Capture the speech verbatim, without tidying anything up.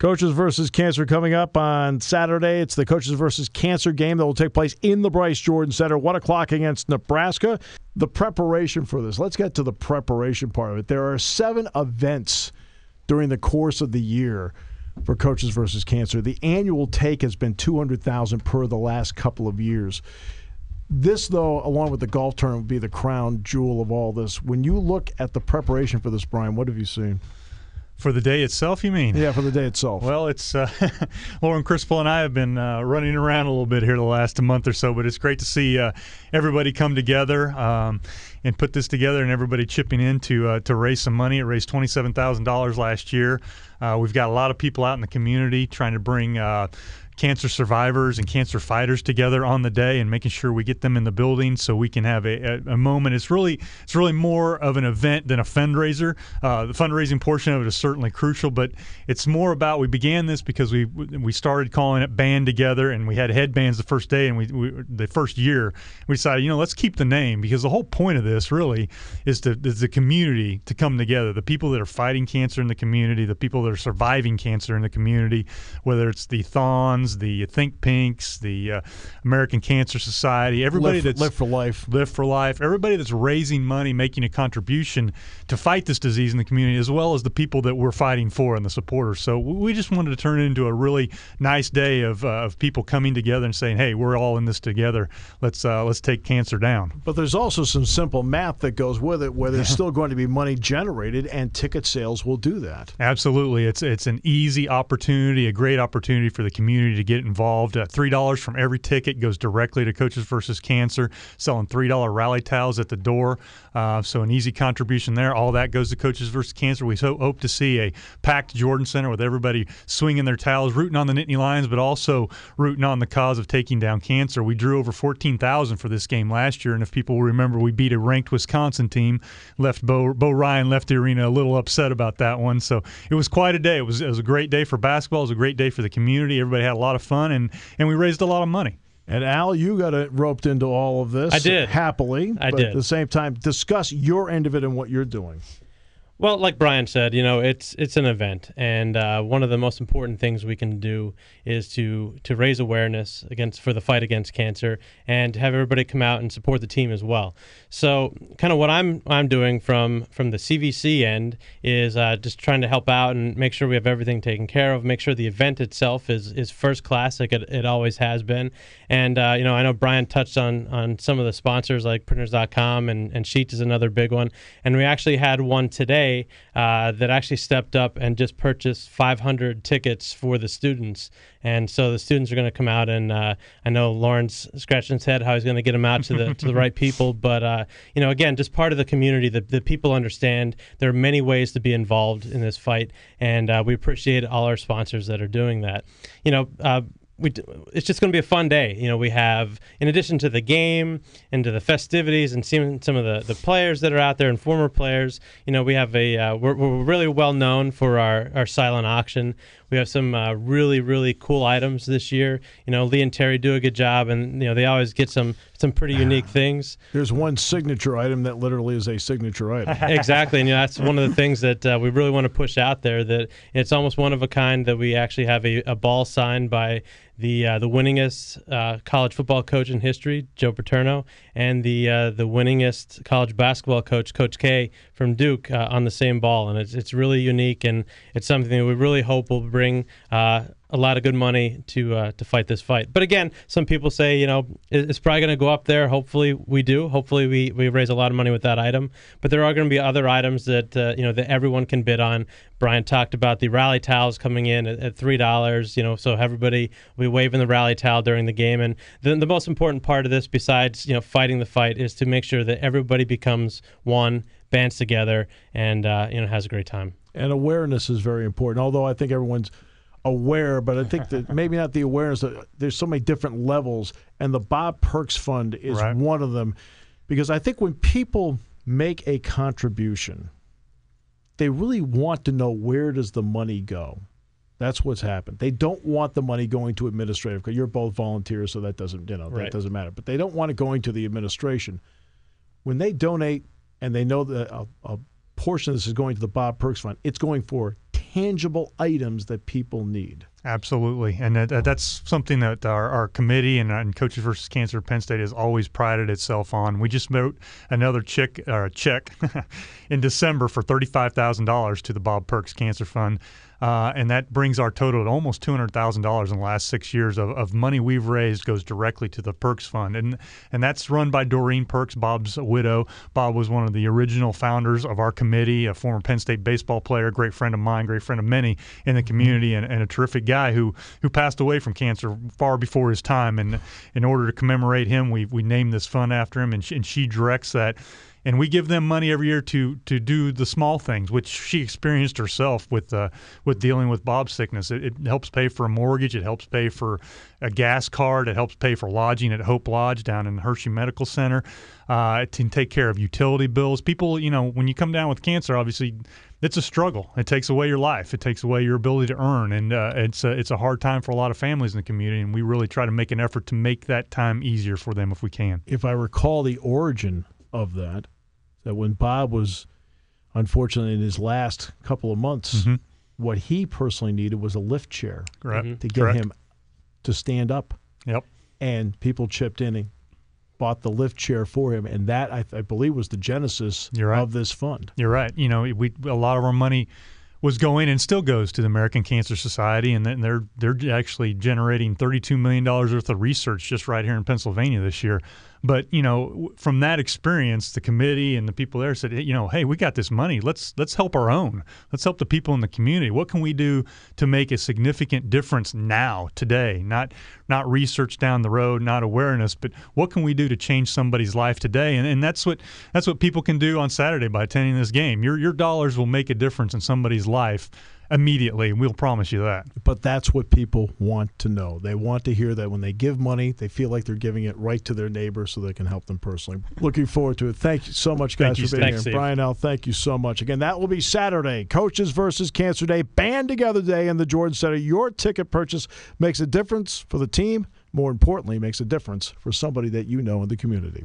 Coaches versus Cancer coming up on Saturday. It's the Coaches versus Cancer game that will take place in the Bryce Jordan Center, one o'clock against Nebraska. The preparation for this. Let's get to the preparation part of it. There are seven events during the course of the year for Coaches versus Cancer. The annual take has been two hundred thousand dollars per the last couple of years. This, though, along with the golf tournament, would be the crown jewel of all this. When you look at the preparation for this, Brian, what have you seen? For the day itself, you mean? Yeah, for the day itself. Well, it's uh, Lauren Crispell and I have been uh, running around a little bit here the last month or so, but it's great to see uh, everybody come together um, and put this together, and everybody chipping in to uh, to raise some money. It raised twenty-seven thousand dollars last year. Uh, we've got a lot of people out in the community trying to bring uh, cancer survivors and cancer fighters together on the day and making sure we get them in the building so we can have a, a, a moment. It's really it's really more of an event than a fundraiser. Uh, the fundraising portion of it is certainly crucial, but it's more about, we began this because we we started calling it Band Together, and we had headbands the first day and we, we the first year. We decided, you know, let's keep the name, because the whole point of this really is to is the community to come together. The people that are fighting cancer in the community, the people that are surviving cancer in the community, whether it's the Thawns, the Think Pinks, the uh, American Cancer Society, everybody Live for, that's Live for Life, Live for Life, everybody that's raising money, making a contribution to fight this disease in the community, as well as the people that we're fighting for and the supporters. So we just wanted to turn it into a really nice day of uh, of people coming together and saying, "Hey, we're all in this together. Let's uh, let's take cancer down." But there's also some simple math that goes with it, where there's still going to be money generated, and ticket sales will do that. Absolutely, it's it's an easy opportunity, a great opportunity for the community to get involved. Uh, three dollars from every ticket goes directly to Coaches versus Cancer, selling three dollar rally towels at the door. Uh, so an easy contribution there. All that goes to Coaches versus Cancer. We so hope to see a packed Jordan Center with everybody swinging their towels, rooting on the Nittany Lions, but also rooting on the cause of taking down cancer. We drew over fourteen thousand for this game last year, and if people remember, we beat a ranked Wisconsin team. Left Bo, Bo Ryan left the arena a little upset about that one. So it was quite a day. It was, it was a great day for basketball. It was a great day for the community. Everybody had a lot of fun, and, and we raised a lot of money. And Al, you got it roped into all of this. I did. Happily. I but did. At the same time, discuss your end of it and what you're doing. Well, like Brian said, you know, it's it's an event, and uh, one of the most important things we can do is to to raise awareness against for the fight against cancer, and to have everybody come out and support the team as well. So, kind of what I'm I'm doing from from the C V C end is uh, just trying to help out and make sure we have everything taken care of, make sure the event itself is is first class, like it, it always has been. And uh, you know, I know Brian touched on on some of the sponsors like printers dot com, and and Sheets is another big one, and we actually had one today. Uh, that actually stepped up and just purchased five hundred tickets for the students. And so the students are going to come out, and uh, I know Lauren's scratching his head how he's going to get them out to the to the right people. But, uh, you know, again, just part of the community, the, the people understand there are many ways to be involved in this fight, and uh, we appreciate all our sponsors that are doing that. You know, uh, We, it's just going to be a fun day. You know, we have, in addition to the game and to the festivities and seeing some of the, the players that are out there and former players, you know, we have a, uh, we're, we're really well known for our, our silent auction. We have some uh, really, really cool items this year. You know, Lee and Terry do a good job, and, you know, they always get some, some pretty unique things. There's one signature item that literally is a signature item. Exactly, and you know, that's one of the things that uh, we really want to push out there, that it's almost one of a kind, that we actually have a, a ball signed by the uh, the winningest uh, college football coach in history, Joe Paterno, and the uh, the winningest college basketball coach, Coach K from Duke, uh, on the same ball. And it's it's really unique, and it's something that we really hope will bring uh, a lot of good money to uh, to fight this fight. But again, some people say, you know, it's probably going to go up there. Hopefully we do. Hopefully we, we raise a lot of money with that item. But there are going to be other items that uh, you know that everyone can bid on. Brian talked about the rally towels coming in at, at three dollars. You know, so everybody will be waving the rally towel during the game. And the the most important part of this, besides you know fighting the fight, is to make sure that everybody becomes one, bands together, and uh, you know has a great time. And awareness is very important. Although I think everyone's aware, but I think that maybe not the awareness. That there's so many different levels, and the Bob Perks Fund is right. one of them, because I think when people make a contribution, they really want to know, where does the money go. That's what's happened. They don't want the money going to administrative, because you're both volunteers, so that doesn't you know that right. doesn't matter. But they don't want it going to the administration. When they donate and they know that a, a portion of this is going to the Bob Perks Fund, it's going for tangible items that people need. Absolutely, and that, that's something that our, our committee and, and Coaches versus Cancer Penn State has always prided itself on. We just wrote another check, or a check in December for thirty-five thousand dollars to the Bob Perks Cancer Fund, uh, and that brings our total to almost two hundred thousand dollars in the last six years of, of money we've raised goes directly to the Perks Fund, and and that's run by Doreen Perks, Bob's widow. Bob was one of the original founders of our committee, a former Penn State baseball player, great friend of mine, great friend of many in the community, and, and a terrific guy. Guy who who passed away from cancer far before his time, and in order to commemorate him, we we named this fund after him, and she, and she directs that, and we give them money every year to to do the small things, which she experienced herself with uh, with dealing with Bob's sickness. It, it helps pay for a mortgage, it helps pay for a gas card, it helps pay for lodging at Hope Lodge down in Hershey Medical Center. Uh, it can take care of utility bills. People, you know, when you come down with cancer, obviously, it's a struggle. It takes away your life. It takes away your ability to earn, and uh, it's a, it's a hard time for a lot of families in the community. And we really try to make an effort to make that time easier for them if we can. If I recall the origin of that, that when Bob was unfortunately in his last couple of months, mm-hmm. what he personally needed was a lift chair Correct. to get Correct. him to stand up. Yep. And people chipped in and bought the lift chair for him, and that I, I believe was the genesis You're right. of this fund. You're right. You know, we a lot of our money was going and still goes to the American Cancer Society, and then they're they're actually generating thirty-two million dollars worth of research just right here in Pennsylvania this year. But, you know, from that experience, the committee and the people there said, you know, hey, we got this money. Let's let's help our own. Let's help the people in the community. What can we do to make a significant difference now, today? Not not research down the road, not awareness, but what can we do to change somebody's life today? And and that's what that's what people can do on Saturday by attending this game. Your your dollars will make a difference in somebody's life immediately. We'll promise you that. But that's what people want to know. They want to hear that when they give money, they feel like they're giving it right to their neighbor so they can help them personally. Looking forward to it. Thank you so much, guys, you, for being Thanks, here. Steve. Brian L., thank you so much. Again, that will be Saturday, Coaches versus Cancer Day, Band Together Day in the Jordan Center. Your ticket purchase makes a difference for the team. More importantly, makes a difference for somebody that you know in the community.